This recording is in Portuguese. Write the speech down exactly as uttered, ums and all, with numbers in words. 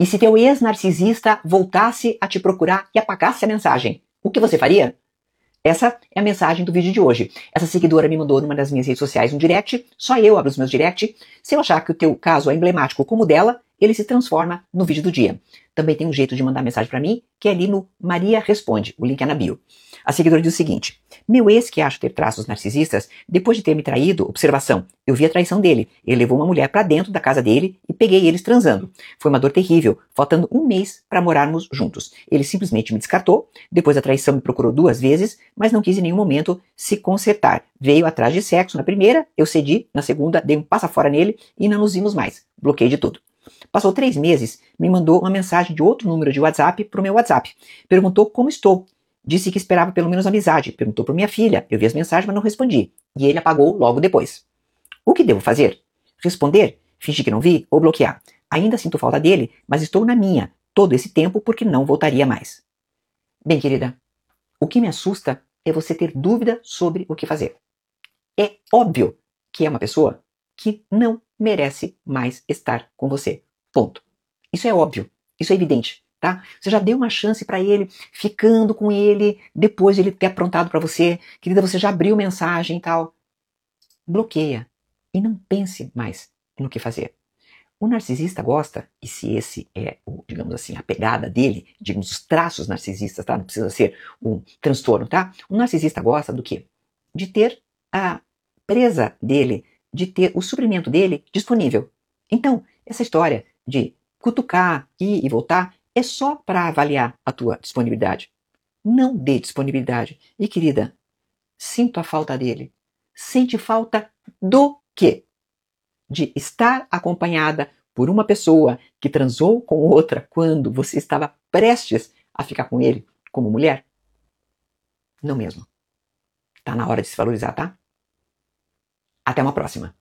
E se teu ex-narcisista voltasse a te procurar e apagasse a mensagem, o que você faria? Essa é a mensagem do vídeo de hoje. Essa seguidora me mandou numa das minhas redes sociais um direct, só eu abro os meus direct. Se eu achar que o teu caso é emblemático como o dela, ele se transforma no vídeo do dia. Também tem um jeito de mandar mensagem para mim, que é ali no Maria Responde, o link é na bio. A seguidora diz o seguinte: meu ex, que acho ter traços narcisistas, depois de ter me traído, observação, eu vi a traição dele. Ele levou uma mulher para dentro da casa dele e peguei eles transando. Foi uma dor terrível, faltando um mês para morarmos juntos. Ele simplesmente me descartou, depois da traição me procurou duas vezes, mas não quis em nenhum momento se consertar. Veio atrás de sexo na primeira, eu cedi, na segunda dei um passa fora nele e não nos vimos mais. Bloqueei de tudo. Passou três meses, me mandou uma mensagem de outro número de WhatsApp pro meu WhatsApp. Perguntou como estou. Disse que esperava pelo menos amizade. Perguntou por minha filha. Eu vi as mensagens, mas não respondi. E ele apagou logo depois. O que devo fazer? Responder? Fingir que não vi? Ou bloquear? Ainda sinto falta dele, mas estou na minha todo esse tempo porque não voltaria mais. Bem, querida, o que me assusta é você ter dúvida sobre o que fazer. É óbvio que é uma pessoa que não merece mais estar com você. Ponto. Isso é óbvio. Isso é evidente. Tá? Você já deu uma chance para ele, ficando com ele, depois de ele ter aprontado para você. Querida, você já abriu mensagem e tal. Bloqueia. E não pense mais no que fazer. O narcisista gosta, e se esse é, o, digamos assim, a pegada dele, digamos, os traços narcisistas, tá? Não precisa ser um transtorno, tá? O narcisista gosta do quê? De ter a presa dele, de ter o suprimento dele disponível. Então, essa história de cutucar, ir e voltar, é só para avaliar a tua disponibilidade. Não dê disponibilidade. E querida, sinto a falta dele. Sente falta do quê? De estar acompanhada por uma pessoa que transou com outra quando você estava prestes a ficar com ele como mulher? Não mesmo. Tá na hora de se valorizar, tá? Até uma próxima.